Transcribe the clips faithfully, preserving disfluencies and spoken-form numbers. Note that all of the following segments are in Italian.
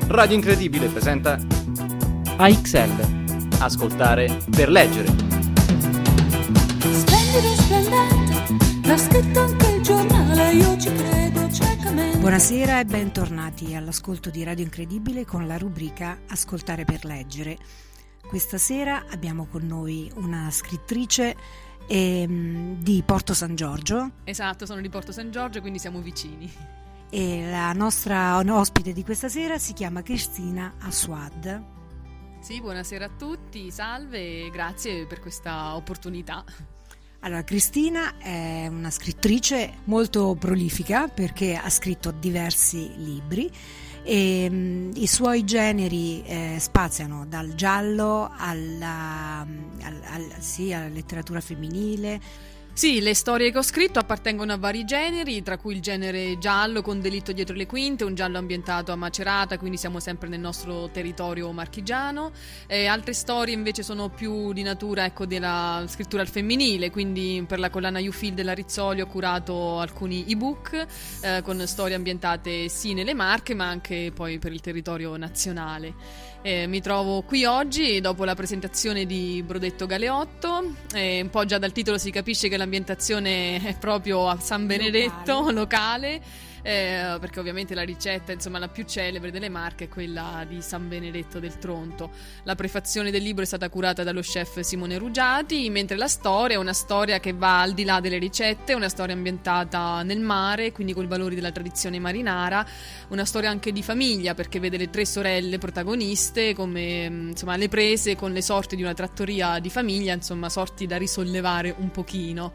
Radio Incredibile presenta A X L. Ascoltare per leggere. Splendido e splendente, l'ha scritto anche il giornale, io ci credo ciecamente. Buonasera e bentornati all'ascolto di Radio Incredibile con la rubrica Ascoltare per leggere. Questa sera abbiamo con noi una scrittrice ehm, di Porto San Giorgio. Esatto, sono di Porto San Giorgio, quindi siamo vicini. E la nostra ospite di questa sera si chiama Cristina Aswad. Sì, buonasera a tutti, salve e grazie per questa opportunità. Allora, Cristina è una scrittrice molto prolifica perché ha scritto diversi libri e mh, i suoi generi eh, spaziano dal giallo alla, al, al, sì, alla letteratura femminile. Sì, le storie che ho scritto appartengono a vari generi, tra cui il genere giallo con Delitto dietro le quinte, un giallo ambientato a Macerata, quindi siamo sempre nel nostro territorio marchigiano. E altre storie invece sono più di natura, ecco, della scrittura al femminile, quindi per la collana You Feel della Rizzoli ho curato alcuni ebook eh, con storie ambientate sì nelle Marche, ma anche poi per il territorio nazionale. Eh, mi trovo qui oggi dopo la presentazione di Brodetto Galeotto, eh, un po' già dal titolo si capisce che l'ambientazione è proprio a San Benedetto, locale, locale eh, perché ovviamente la ricetta, insomma, la più celebre delle Marche è quella di San Benedetto del Tronto. La prefazione del libro è stata curata dallo chef Simone Rugiati, mentre la storia è una storia che va al di là delle ricette, una storia ambientata nel mare, quindi con i valori della tradizione marinara, una storia anche di famiglia perché vede le tre sorelle protagoniste come, insomma, le prese con le sorti di una trattoria di famiglia, insomma, sorti da risollevare un pochino.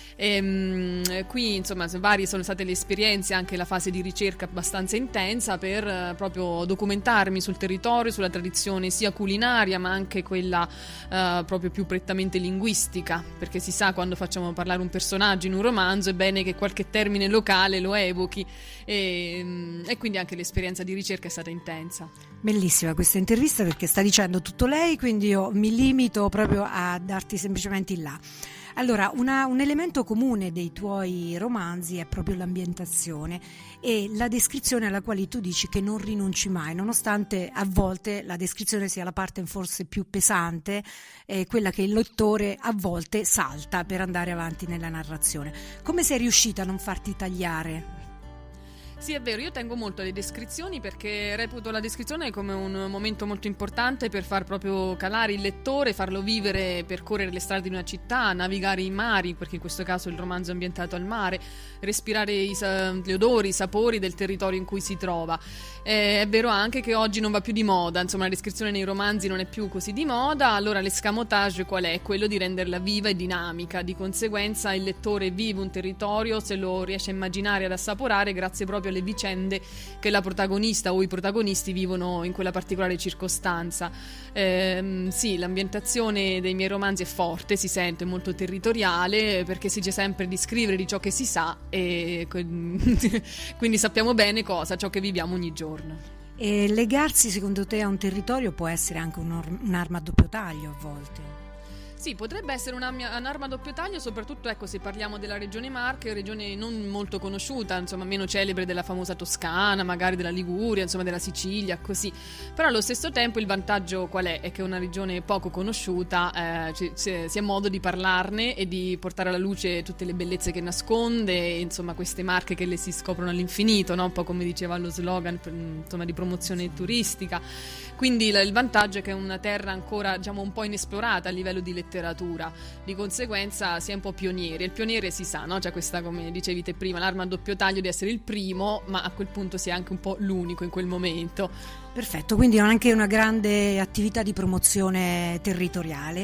E, qui insomma varie sono state le esperienze, anche la fase di ricerca abbastanza intensa per eh, proprio documentarmi sul territorio, sulla tradizione sia culinaria ma anche quella eh, proprio più prettamente linguistica, perché si sa quando facciamo parlare un personaggio in un romanzo è bene che qualche termine locale lo evochi e, e quindi anche l'esperienza di ricerca è stata intensa. Bellissima questa intervista perché sta dicendo tutto lei, quindi io mi limito proprio a darti semplicemente il là. Allora, una, un elemento comune dei tuoi romanzi è proprio l'ambientazione e la descrizione alla quale tu dici che non rinunci mai, nonostante a volte la descrizione sia la parte forse più pesante, eh, quella che il lettore a volte salta per andare avanti nella narrazione. Come sei riuscita a non farti tagliare? Sì, è vero, io tengo molto alle descrizioni perché reputo la descrizione come un momento molto importante per far proprio calare il lettore, farlo vivere, percorrere le strade di una città, navigare i mari, perché in questo caso il romanzo è ambientato al mare, respirare i, gli odori, i sapori del territorio in cui si trova. Eh, è vero anche che oggi non va più di moda, insomma la descrizione nei romanzi non è più così di moda, allora l'escamotage qual è? Quello di renderla viva e dinamica, di conseguenza il lettore vive un territorio, se lo riesce a immaginare, ad assaporare grazie proprio alle vicende che la protagonista o i protagonisti vivono in quella particolare circostanza. Eh, sì, l'ambientazione dei miei romanzi è forte, si sente molto territoriale perché si dice sempre di scrivere di ciò che si sa e quindi sappiamo bene cosa, ciò che viviamo ogni giorno. E legarsi secondo te a un territorio può essere anche un'arma a doppio taglio a volte? Sì, potrebbe essere un'arma a doppio taglio, soprattutto ecco se parliamo della regione Marche, regione non molto conosciuta, insomma meno celebre della famosa Toscana, magari della Liguria, insomma della Sicilia, così. Però allo stesso tempo il vantaggio qual è? È che è una regione poco conosciuta, eh, c- c- si ha modo di parlarne e di portare alla luce tutte le bellezze che nasconde, e, insomma queste Marche che le si scoprono all'infinito, no? Un po' come diceva lo slogan, insomma, di promozione turistica. Quindi il vantaggio è che è una terra ancora, diciamo, un po' inesplorata a livello di letteratura, di conseguenza si è un po' pionieri. Il pioniere si sa, no? C'è questa, come dicevi te prima, l'arma a doppio taglio di essere il primo, ma a quel punto si è anche un po' l'unico in quel momento. Perfetto, quindi anche una grande attività di promozione territoriale.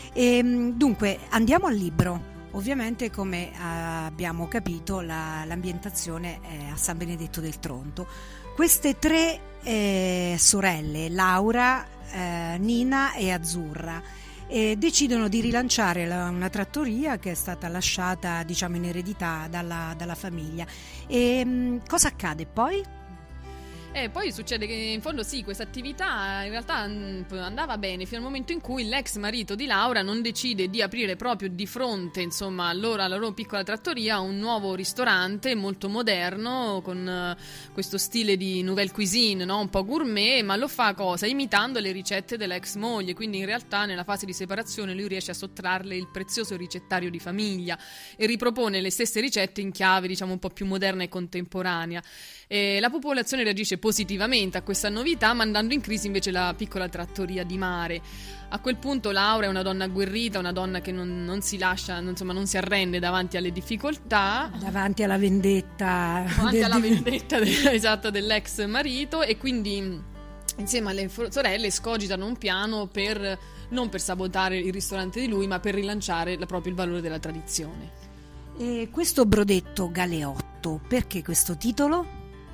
E, dunque, andiamo al libro. Ovviamente, come abbiamo capito, la, l'ambientazione è a San Benedetto del Tronto. Queste tre eh, sorelle, Laura, eh, Nina e Azzurra, eh, decidono di rilanciare la, una trattoria che è stata lasciata, diciamo, in eredità dalla, dalla famiglia. E mh, cosa accade poi? E poi succede che in fondo sì, questa attività in realtà andava bene fino al momento in cui l'ex marito di Laura non decide di aprire proprio di fronte, insomma, allora alla loro piccola trattoria un nuovo ristorante molto moderno con uh, questo stile di nouvelle cuisine, no? Un po' gourmet, ma lo fa cosa? Imitando le ricette dell'ex moglie, quindi in realtà nella fase di separazione lui riesce a sottrarle il prezioso ricettario di famiglia e ripropone le stesse ricette in chiave, diciamo, un po' più moderna e contemporanea. E la popolazione reagisce positivamente a questa novità, mandando in crisi invece la piccola trattoria di mare. A quel punto Laura è una donna agguerrita, una donna che non, non si lascia, insomma, non si arrende davanti alle difficoltà, davanti alla vendetta, davanti del, alla vendetta de, esatto, dell'ex marito, e quindi insieme alle sorelle escogitano un piano per non per sabotare il ristorante di lui, ma per rilanciare la, proprio il valore della tradizione. E questo brodetto Galeotto, perché questo titolo?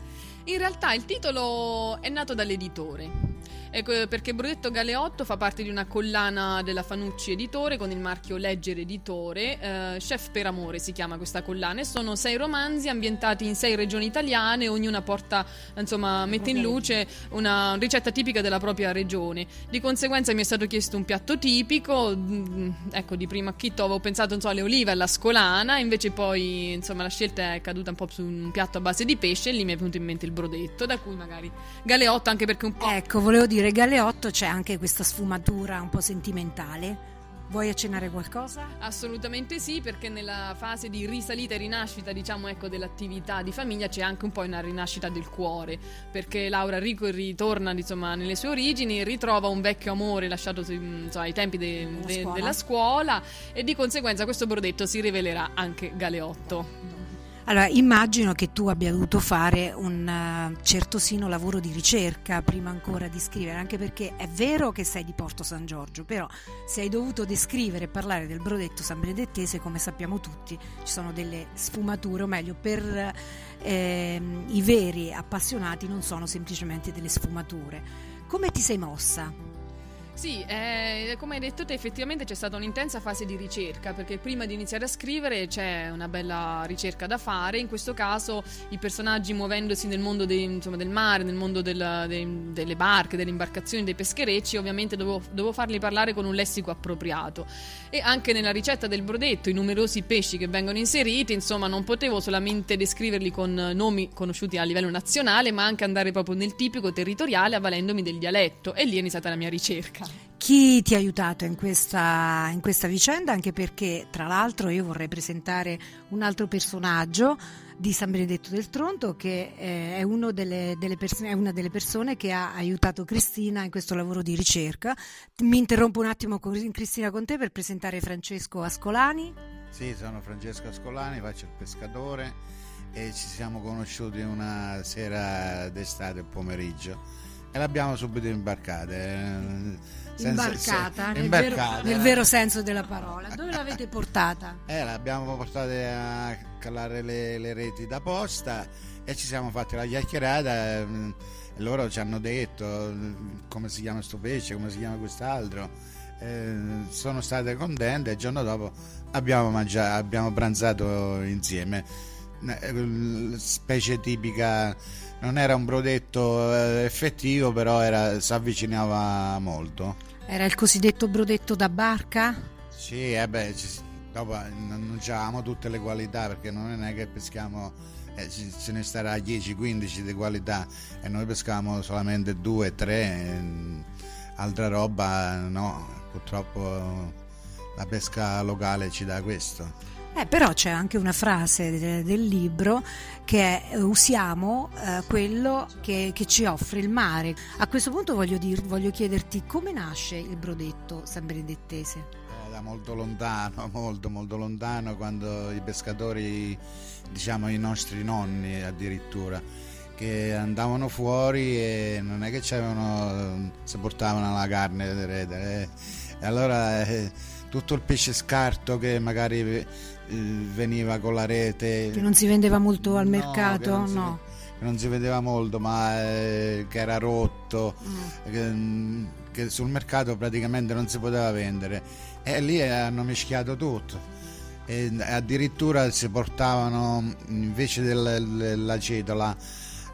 In realtà il titolo è nato dall'editore. Ecco, perché Brodetto Galeotto fa parte di una collana della Fanucci Editore con il marchio Leggere Editore. eh, Chef per amore si chiama questa collana, e sono sei romanzi ambientati in sei regioni italiane, ognuna porta, insomma, mette in luce una ricetta tipica della propria regione. Di conseguenza mi è stato chiesto un piatto tipico, ecco, di primo acchito avevo pensato, insomma, alle olive, alla scolana, invece poi, insomma, la scelta è caduta un po' su un piatto a base di pesce e lì mi è venuto in mente il brodetto, da cui magari Galeotto, anche perché un po'... Ecco, volevo dire, Galeotto c'è anche questa sfumatura un po' sentimentale. Vuoi accennare qualcosa? Assolutamente sì, perché nella fase di risalita e rinascita, diciamo, ecco, dell'attività di famiglia c'è anche un po' una rinascita del cuore, perché Laura Rico ritorna, insomma, nelle sue origini, ritrova un vecchio amore lasciato, insomma, ai tempi de, della, de, scuola. della scuola, e di conseguenza questo brodetto si rivelerà anche Galeotto. Allora, immagino che tu abbia dovuto fare un uh, certosino lavoro di ricerca prima ancora di scrivere, anche perché è vero che sei di Porto San Giorgio, però se hai dovuto descrivere e parlare del brodetto San Benedettese, come sappiamo tutti, ci sono delle sfumature, o meglio, per eh, i veri appassionati non sono semplicemente delle sfumature. Come ti sei mossa? Sì, eh, come hai detto te, effettivamente c'è stata un'intensa fase di ricerca, perché prima di iniziare a scrivere c'è una bella ricerca da fare. In questo caso i personaggi, muovendosi nel mondo dei, insomma, del mare, nel mondo del, dei, delle barche, delle imbarcazioni, dei pescherecci, ovviamente dovevo, dovevo farli parlare con un lessico appropriato, e anche nella ricetta del brodetto i numerosi pesci che vengono inseriti, insomma, non potevo solamente descriverli con nomi conosciuti a livello nazionale, ma anche andare proprio nel tipico territoriale, avvalendomi del dialetto, e lì è iniziata la mia ricerca. Chi ti ha aiutato in questa, in questa vicenda? Anche perché, tra l'altro, io vorrei presentare un altro personaggio di San Benedetto del Tronto, che è, uno delle, delle pers- è una delle persone che ha aiutato Cristina in questo lavoro di ricerca. Mi interrompo un attimo, con Cristina, con te per presentare Francesco Ascolani. Sì, sono Francesco Ascolani, faccio il pescatore e ci siamo conosciuti una sera d'estate, il pomeriggio, e l'abbiamo subito imbarcate. Senza, imbarcata, se, nel, imbarcata vero, nel vero senso della parola. Dove l'avete portata? Eh, l'abbiamo portata a calare le, le reti da posta e ci siamo fatti la chiacchierata. E loro ci hanno detto come si chiama sto pesce, come si chiama quest'altro. Eh, sono state contente e il giorno dopo abbiamo mangiato, abbiamo pranzato insieme. Specie tipica, non era un brodetto effettivo, però era, si avvicinava molto. Era il cosiddetto brodetto da barca? Sì, eh beh, ci, dopo non avevamo tutte le qualità, perché non è che peschiamo, eh, ce ne starà dieci quindici di qualità e noi pescavamo solamente due tre, altra roba no, purtroppo la pesca locale ci dà questo. Eh, però c'è anche una frase de- del libro che è: usiamo eh, quello che, che ci offre il mare. A questo punto voglio, dir, voglio chiederti come nasce il brodetto San Benedettese. Eh, da molto lontano, molto molto lontano, quando i pescatori, diciamo i nostri nonni addirittura, che andavano fuori e non è che c'avevano, si portavano la carne di rete, eh, e allora eh, tutto il pesce scarto che magari veniva con la rete, che non si vendeva molto al no, mercato, che non, no, si, che non si vedeva molto, ma eh, che era rotto, mm. che, che sul mercato praticamente non si poteva vendere, e lì hanno mischiato tutto, e addirittura si portavano invece della cetola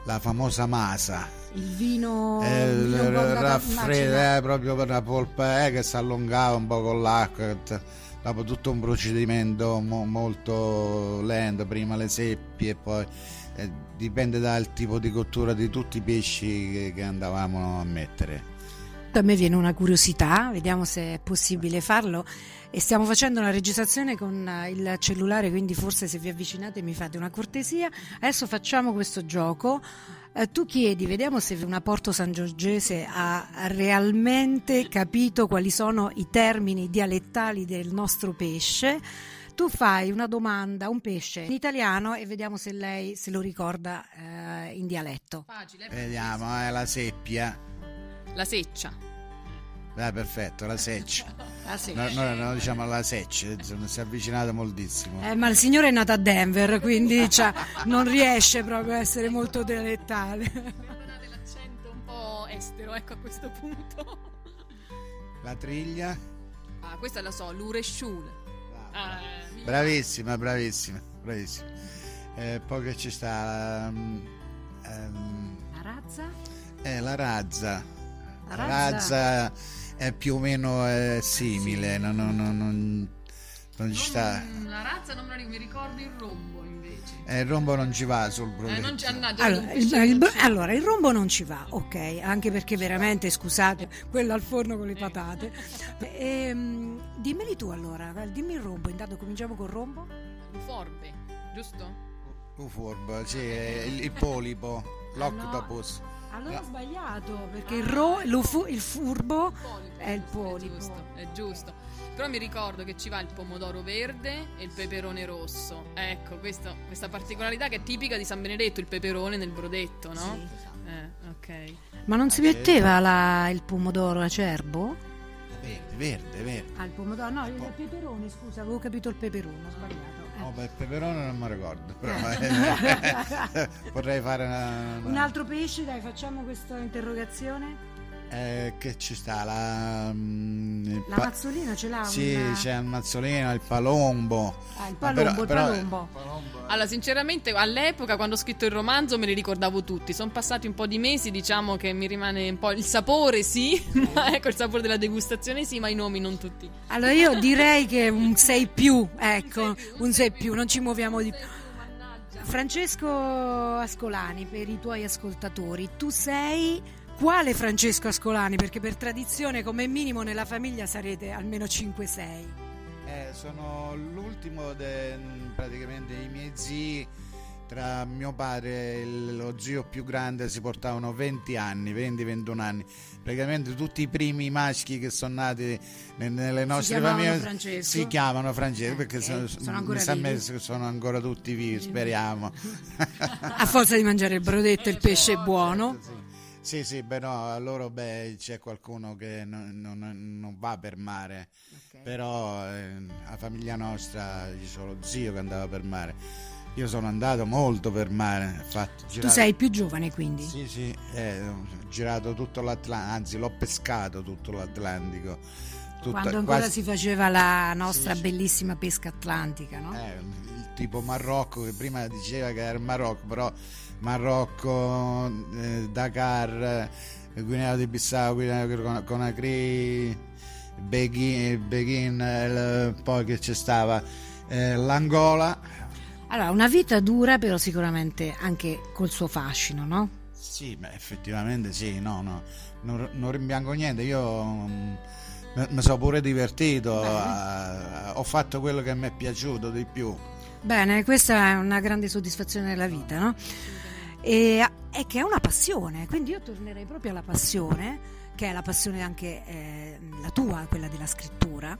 la famosa masa. Il vino, Eh, il vino un po' andato a raffredda, macinare. eh, proprio per la polpa eh, che si allungava un po' con l'acqua, che t- dopo tutto un procedimento mo- molto lento, prima le seppie e poi eh, dipende dal tipo di cottura di tutti i pesci che, che andavamo a mettere. A me viene una curiosità, vediamo se è possibile farlo. E stiamo facendo una registrazione con eh, il cellulare, quindi forse se vi avvicinate mi fate una cortesia. Adesso facciamo questo gioco. Eh, tu chiedi, vediamo se una Porto Sangiorgese ha realmente capito quali sono i termini dialettali del nostro pesce. Tu fai una domanda, un pesce in italiano, e vediamo se lei se lo ricorda eh, in dialetto. Facile. Vediamo, è la seppia. La seccia. Ah, perfetto, la seccia. Ah, sì. No, noi no, diciamo la seccia, insomma, si è avvicinata moltissimo. Eh, ma il signore è nato a Denver, quindi cioè, non riesce proprio a essere molto dialettale. Perdonate l'accento un po' estero, ecco, a questo punto. La triglia. Ah, questa la so, l'uresciule. Ah, eh, Bravissima, bravissima, bravissima. Eh, poi che ci sta ehm, ehm, La razza? eh, la razza. La La razza? razza è più o meno eh, simile, non, non, non, non, non ci sta. Non- la razza non me la ricordo, mi ricordo il rombo invece. Eh, il rombo non ci va sul Eh, brodetto. non ci annaggia. Allora il, il- allora, il rombo non ci va, ok, anche perché veramente, scusate, quello al forno con le patate. Ehm, dimmeli tu allora, dimmi il rombo, intanto cominciamo col rombo. Forbe, giusto? Tu furbo, sì, è il, il polipo, l'octopus. Allora ho sbagliato, perché il, ro, lo fu- il furbo Polipo, è il polipo. È giusto, è giusto. Però mi ricordo che ci va il pomodoro verde e il peperone rosso. Ecco, questo- questa particolarità che è tipica di San Benedetto, il peperone nel brodetto, no? Sì. Eh, ok. Ma non si metteva la- il pomodoro acerbo? Verde, verde, verde. Ah, il pomodoro, no, il peperone, scusa, avevo capito il peperone, ho sbagliato. Eh. No, beh, il peperone non mi ricordo, però eh, vorrei fare una, una- Un altro pesce, dai, facciamo questa interrogazione. eh, che ci sta la, mm, il La pa- mazzolina ce l'ha? sì, una... c'è il mazzolino, il palombo. Ah, il Ma palombo, però- il però- palombo. Allora, sinceramente, all'epoca, quando ho scritto il romanzo, me li ricordavo tutti. Sono passati un po' di mesi, diciamo che mi rimane un po' il sapore, sì, ma ecco, il sapore della degustazione, sì, ma i nomi non tutti. Allora io direi che un sei più, ecco, un sei più, non ci muoviamo di più. Francesco Ascolani, per i tuoi ascoltatori, tu sei quale Francesco Ascolani? Perché per tradizione come minimo nella famiglia sarete almeno cinque sei. Eh, sono l'ultimo de- praticamente dei miei zii. Tra mio padre e lo zio più grande si portavano venti anni, venti ventuno anni. Praticamente tutti i primi maschi che sono nati ne- nelle nostre chiamavano famiglie Francesco? si chiamano Francesco, Eh, perché ok. sono, Sono ancora mi sa vivi? me che sono ancora tutti vivi, speriamo. A forza di mangiare il brodetto e il pesce buono. Sì, sì, beh no, a loro beh, c'è qualcuno che non, non- non va per mare, però eh, la famiglia nostra c'è solo zio che andava per mare. Io sono andato molto per mare, infatti, Tu girato- sei il più giovane quindi? Sì, sì, eh, ho girato tutto l'Atlantico, anzi l'ho pescato tutto l'Atlantico. Tutta- Quando ancora quasi- si faceva la nostra Sì, sì. bellissima pesca atlantica, no? eh, il tipo Marocco, che prima diceva che era il Marocco, però Marocco, eh, Dakar, eh, Guinea di Bissau, Guinea Con- Conakry, Beghin, Beghin, eh, poi che c'è stava eh, l'Angola. Allora, una vita dura, però sicuramente anche col suo fascino, no? Sì, beh, effettivamente sì, no, no, non, non rimpiango niente, io mm, mi mi sono pure divertito, eh, ho fatto quello che mi è piaciuto di più. Bene, questa è una grande soddisfazione della vita, no? E è che è una passione, quindi io tornerei proprio alla passione, che è la passione anche eh, la tua, quella della scrittura.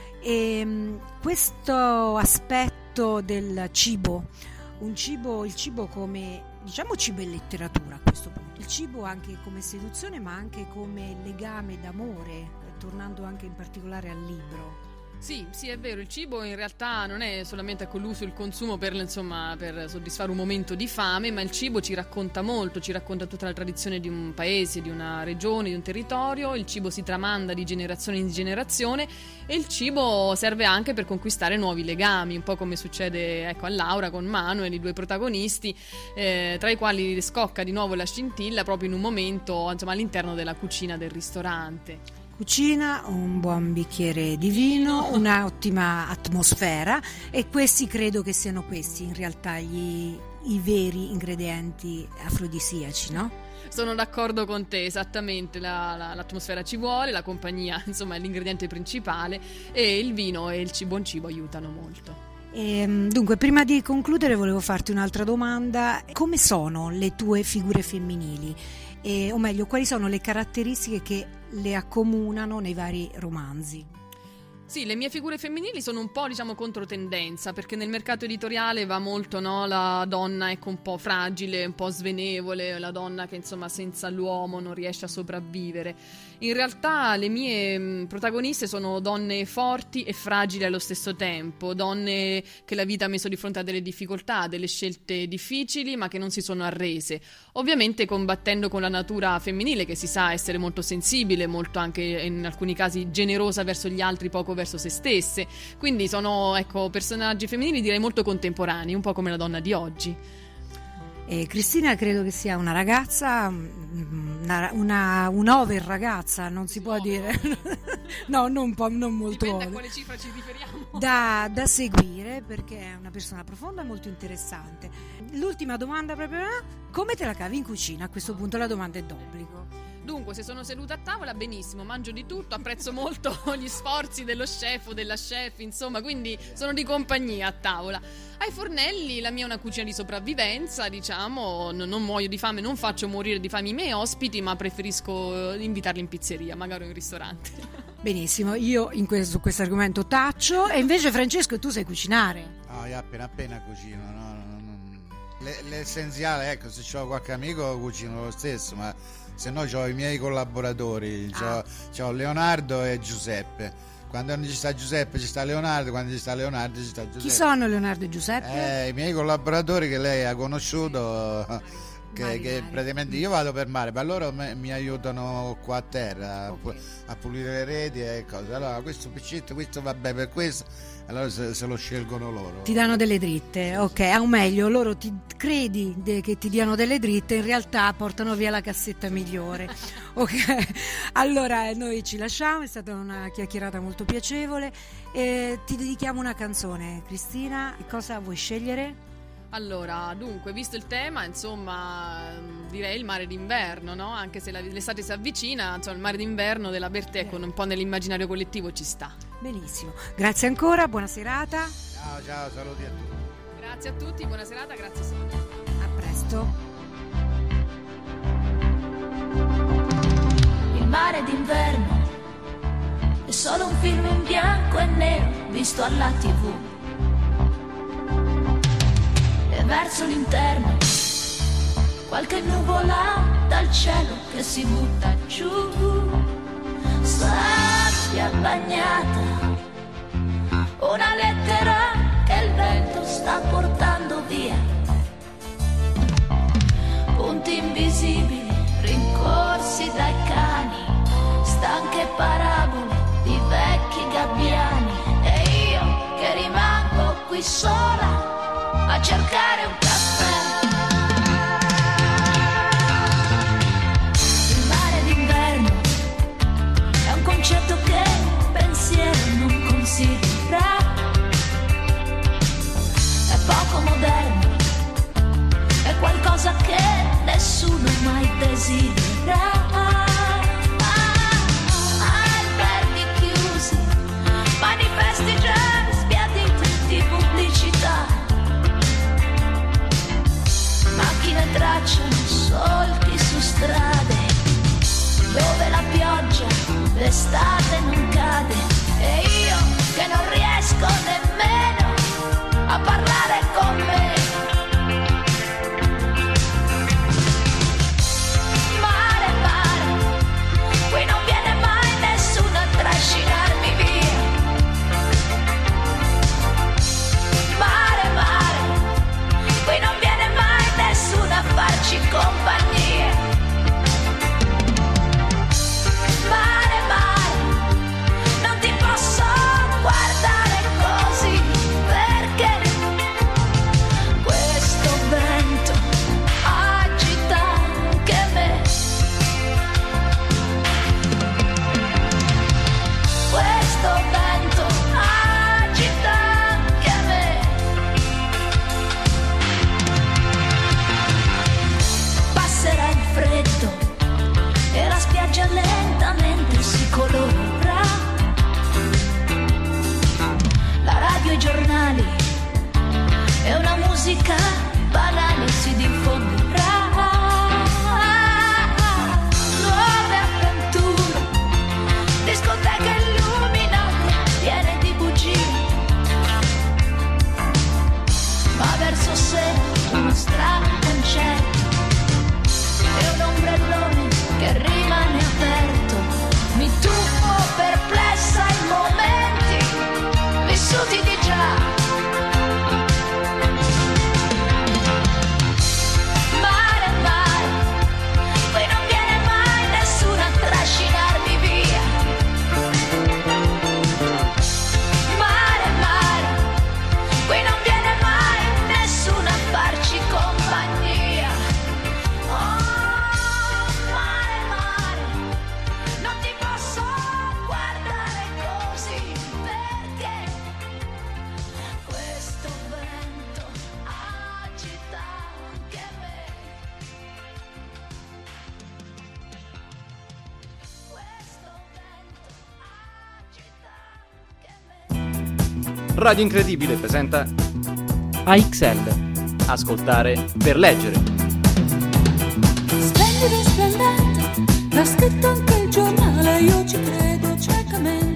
E mh, questo aspetto del cibo, un cibo, il cibo come, diciamo cibo e letteratura a questo punto, il cibo anche come seduzione ma anche come legame d'amore, eh, tornando anche in particolare al libro. Sì, sì, è vero, il cibo in realtà non è solamente ecco, l'uso e il consumo per, insomma, per soddisfare un momento di fame, ma il cibo ci racconta molto, ci racconta tutta la tradizione di un paese, di una regione, di un territorio. Il cibo si tramanda di generazione in generazione e il cibo serve anche per conquistare nuovi legami, un po' come succede ecco, a Laura con Manuel, i due protagonisti, eh, tra i quali scocca di nuovo la scintilla proprio in un momento, insomma, all'interno della cucina del ristorante. Cucina, un buon bicchiere di vino, un'ottima atmosfera, e questi credo che siano questi in realtà gli, i veri ingredienti afrodisiaci, no? Sono d'accordo con te, esattamente, la, la, l'atmosfera ci vuole, la compagnia insomma è l'ingrediente principale e il vino e il cibo, buon cibo aiutano molto. E, dunque, prima di concludere volevo farti un'altra domanda: come sono le tue figure femminili? E, o meglio, quali sono le caratteristiche che le accomunano nei vari romanzi? Sì, le mie figure femminili sono un po', diciamo, controtendenza, perché nel mercato editoriale va molto, no, la donna ecco un po' fragile, un po' svenevole, la donna che insomma senza l'uomo non riesce a sopravvivere. In realtà le mie mh, protagoniste sono donne forti e fragili allo stesso tempo, donne che la vita ha messo di fronte a delle difficoltà, delle scelte difficili, ma che non si sono arrese, ovviamente combattendo con la natura femminile, che si sa essere molto sensibile, molto anche in alcuni casi generosa verso gli altri, poco verso se stesse. Quindi sono ecco personaggi femminili direi molto contemporanei, un po' come la donna di oggi. E Cristina credo che sia una ragazza, una, una un'over ragazza, non si può Over. dire no, non, po', non molto dipende over. a quale cifra ci riferiamo. Da, da seguire, perché è una persona profonda e molto interessante. L'ultima domanda proprio, come te la cavi in cucina? A questo punto la domanda è d'obbligo. Dunque, se sono seduta a tavola, benissimo, mangio di tutto, apprezzo molto gli sforzi dello chef o della chef, insomma, quindi sono di compagnia a tavola. Ai fornelli la mia è una cucina di sopravvivenza, diciamo, non, non muoio di fame, non faccio morire di fame i miei ospiti, ma preferisco invitarli in pizzeria, magari in ristorante. Benissimo, io in questo, su questo argomento taccio. E invece Francesco, tu sai cucinare? No, io appena appena cucino, no, no, no. Le, l'essenziale, ecco, se ho qualche amico cucino lo stesso, ma se no ho i miei collaboratori, Ah. ho Leonardo e Giuseppe. Quando non ci sta Giuseppe ci sta Leonardo, quando ci sta Leonardo ci sta Giuseppe. Chi sono Leonardo e Giuseppe? Eh, i miei collaboratori che lei ha conosciuto, che, che praticamente io vado per mare, ma loro me, mi aiutano qua a terra a, pu- a pulire le reti e cose. Allora questo piccetto, questo va bene per questo, allora se, se lo scelgono loro. Ti danno delle dritte, ok, o meglio, loro ti credi de- che ti diano delle dritte, in realtà portano via la cassetta migliore. Ok, allora noi ci lasciamo, è stata una chiacchierata molto piacevole e ti dedichiamo una canzone. Cristina, cosa vuoi scegliere? Allora, dunque, visto il tema, insomma, direi il mare d'inverno, no? Anche se la, l'estate si avvicina, insomma, il mare d'inverno della Bertè con un po' nell'immaginario collettivo ci sta. Benissimo, grazie ancora, buona serata. Ciao, ciao, saluti a tutti. Grazie a tutti, buona serata, grazie Sonia. A presto. Il mare d'inverno è solo un film in bianco e nero visto alla tivù. E verso l'interno qualche nuvola dal cielo che si butta giù. Sabbia bagnata, una lettera che il vento sta portando via. Punti invisibili rincorsi dai cani, stanche parabole di vecchi gabbiani. E io che rimango qui sola a cercare un caffè. Il mare d'inverno è un concetto che il pensiero non considera. È poco moderno, è qualcosa che nessuno mai desidera. Alberghi chiusi, manifesti già sbiaditi di pubblicità. Macchine tracciano solchi su strade dove la pioggia d'estate non cade. E io che non riesco nemmeno a parlare con me. Mare, mare, qui non viene mai nessuno a trascinarmi via. musica banale si diffonderà. Nuove avventure, discoteche illuminate, piene di bugie. Ma verso sera uno stracancello e un ombrellone che rimane aperto. Mi tuffo perplessa in momenti vissuti di già. Mare, mare, qui non viene mai nessuno a trascinarmi via. Mare, mare, qui non viene mai nessuno a farci compagnia. Oh, mare, mare, non ti posso guardare così, perché questo vento agita anche me. Questo vento agita anche me. Radio Incredibile presenta A X L. Ascoltare per leggere. Splendido e splendente, l'ha scritto anche il giornale, io ci credo ciecamente.